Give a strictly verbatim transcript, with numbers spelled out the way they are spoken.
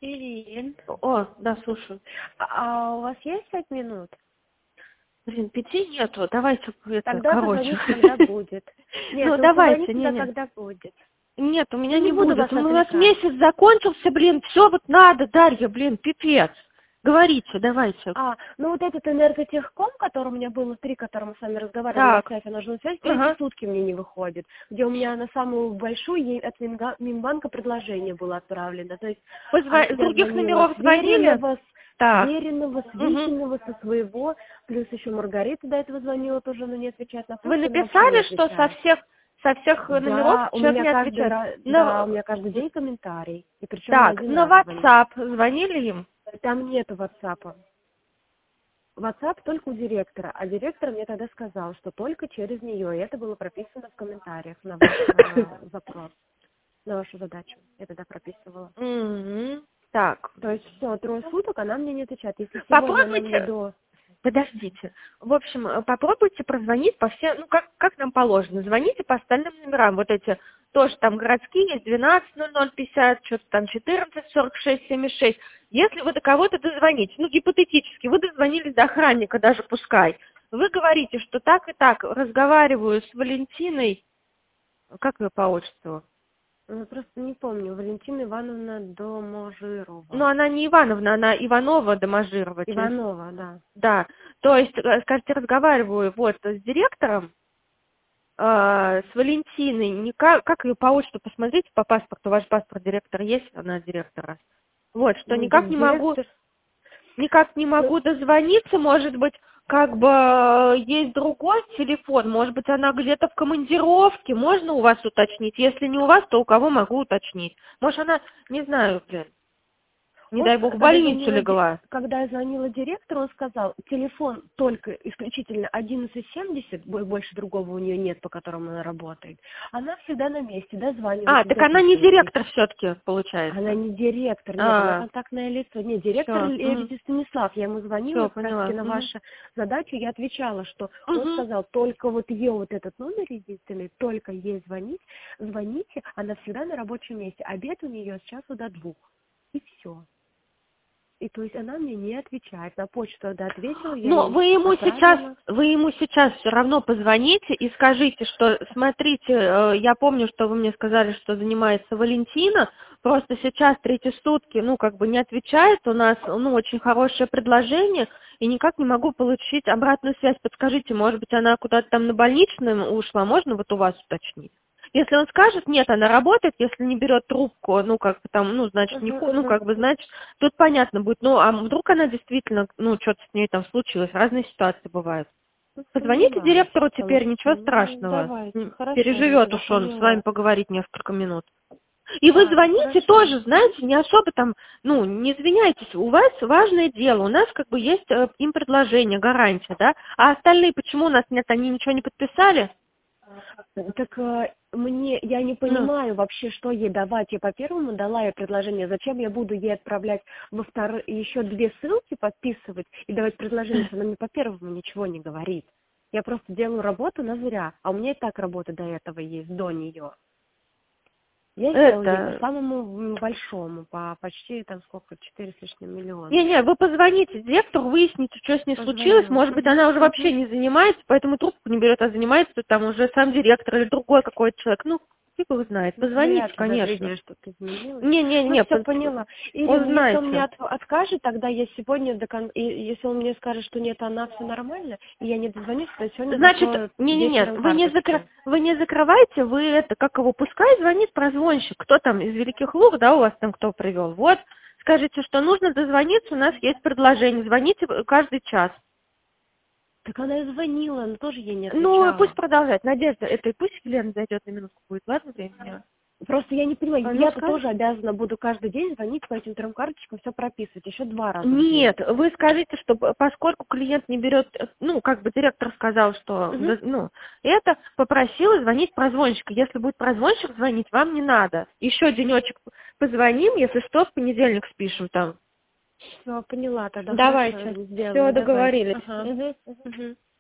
Ирин, О, да, слушаю. а у вас есть пять минут? Блин, пяти нету, давайте это, Тогда короче. позвоните, когда будет. Нет, Ну, вы давайте, позвоните не, тогда, не. когда будет. Нет, у меня Ну, не не буду будет. вас У нас отвлекать. месяц закончился, блин, все вот надо, Дарья, блин, пипец. Говорите, давайте. А, ну вот этот энерготехком, который у меня был, три, которым мы с вами разговаривали на Так, связи, нужную связь, третьи ага. сутки мне не выходит. Где у меня на самую большую ей от Минга- Минбанка предложение было отправлено. То есть Вы она зва- с всегда других звонила номеров с звонили? веренного, с Так. веренного, с Угу. Витиного, со своего. Плюс еще Маргарита до этого звонила тоже, но не отвечает на Вы почту, она вообще не написали, что со отвечает. всех, со всех номеров Да, у человек меня не каждый отвечает? раз, да, у На- меня каждый день комментарий. И причем не Так, один на раз звонит. WhatsApp звонили им? Там нету WhatsApp. WhatsApp только у директора, а директор мне тогда сказал, что только через нее, и это было прописано в комментариях на ваш э, запрос, на вашу задачу. Я тогда прописывала. Мгм. Так. То есть все, трое суток она мне не отвечает. Если сегодня она мне Попробуйте, до... подождите. В общем, э, попробуйте прозвонить по всем, ну как, как нам положено. Звоните по остальным номерам. Вот эти тоже там городские есть, двенадцать ноль ноль пятьдесят, что-то там четырнадцать сорок шесть семьдесят шесть. Если вы до кого-то дозвонитесь, ну гипотетически, вы дозвонились до охранника, даже пускай, вы говорите, что так и так разговариваю с Валентиной, как ее по отчеству? Ну, просто не помню, Валентина Ивановна Ну, Доможирова. она не Ивановна, она Иванова Доможирова. телефон. Иванова, да. Да, то есть, э, скажите, разговариваю вот с директором, э, с Валентиной, не как, как ее по отчеству, посмотрите по паспорту, ваш паспорт директора есть, она директора. Вот, что Ну, никак не могу, директор... никак не могу дозвониться, может быть, как бы э, есть другой телефон, может быть, она где-то в командировке, можно у вас уточнить? Если не у вас, то у кого могу уточнить? Может, она, не знаю, блин, не Он, дай бог, в когда больницу звонила, ди- легла. когда я звонила директору, он сказал, телефон только исключительно одиннадцать семьдесят, бо- больше другого у нее нет, по которому она работает. Она всегда на месте, А, дозванивается, так она не записывается. директор все-таки, Она получается. не директор, нет, она А, контактное лицо. Нет, директор все, Лебедев Станислав. Я ему звонила, все, как раз таки поняла. на Мгм. вашу задачу я отвечала, что он Мгм. сказал, только вот ее вот этот номер единственный, только ей звонить, звоните, она всегда на рабочем месте. Обед у нее с часу до двух. И все. И то есть она мне не отвечает. На почту тогда ответила, я Но ей вы ему сейчас, отправила. вы ему сейчас все равно позвоните и скажите, что, смотрите, э, я помню, что вы мне сказали, что занимается Валентина, просто сейчас третьи сутки, ну, как бы не отвечает, у нас, ну, очень хорошее предложение, и никак не могу получить обратную связь. Подскажите, может быть, она куда-то там на больничном ушла, можно вот у вас уточнить? Если он скажет, нет, она работает, если не берет трубку, ну, как бы там, ну, значит, не, Угу, ху- ну, угу. как бы, значит, тут понятно будет. Ну, а вдруг она действительно, ну, что-то с ней там случилось, разные ситуации бывают. Ну, Позвоните сомневаюсь, директору потому теперь, что, ничего ну, страшного. давайте, М, хорошо, я Переживет тогда уж он с вами поняла. поговорить несколько минут. И вы Ладно, звоните хорошо. тоже, знаете, не особо там, ну, не извиняйтесь, у вас важное дело, у нас как бы есть э, им предложение, гарантия, да, а остальные почему у нас нет, они ничего не подписали? Так э, мне, я не Ну, понимаю вообще, что ей давать. Я по первому дала ей предложение. Зачем я буду ей отправлять во второй, еще две ссылки подписывать и давать предложение, если она мне по первому ничего не говорит. Я просто делаю работу на зря, а у меня и так работа до этого есть, до нее. Я сделала ей по это... самому м, большому, по почти там сколько, четыре с лишним миллиона. Не-не, вы позвоните директору, выясните, что с ней случилось. Позвоню. Может быть, Угу, она уже угу. вообще не занимается, поэтому трубку не берет, а занимается там уже сам директор или другой какой-то человек. Ну, фиг его знает. Ну, Позвоните, вряд ли за три конечно. дня что-то изменилось. Ну, Не-не-не, все поз- поняла. Ирина, если он мне узнайте. от- откажет, тогда я сегодня, до кон- и если он мне скажет, что нет, она все нормально, и я не дозвонюсь, то сегодня Значит, закрою не-не-не, вечером вы не, закры... карточки. вы не закрывайте, вы это, как его, пускай звонит прозвонщик. Кто там из Великих Луг, да, у вас там кто привел? Вот, скажите, что нужно дозвониться, у нас есть предложение. Звоните каждый час. Так она и звонила, но тоже ей не Ну, пусть отвечала. продолжает. Надежда, это и пусть Елена зайдет на минутку будет, ладно, времени? Просто я не понимаю, А, ну, я-то скажи. тоже обязана буду каждый день звонить по этим трем карточкам, все прописывать, еще два раза в день. Нет, вы скажите, что п- поскольку клиент не берет, э, ну, как бы директор сказал, что, Угу. да, ну, это попросила звонить прозвонщика. Если будет прозвонщик звонить, вам не надо. Еще денечек позвоним, если что, в понедельник спишем там. Все, поняла, тогда хорошо, Давайте. сделаю, Все, давайте. договорились. Ага. Мгм. Угу.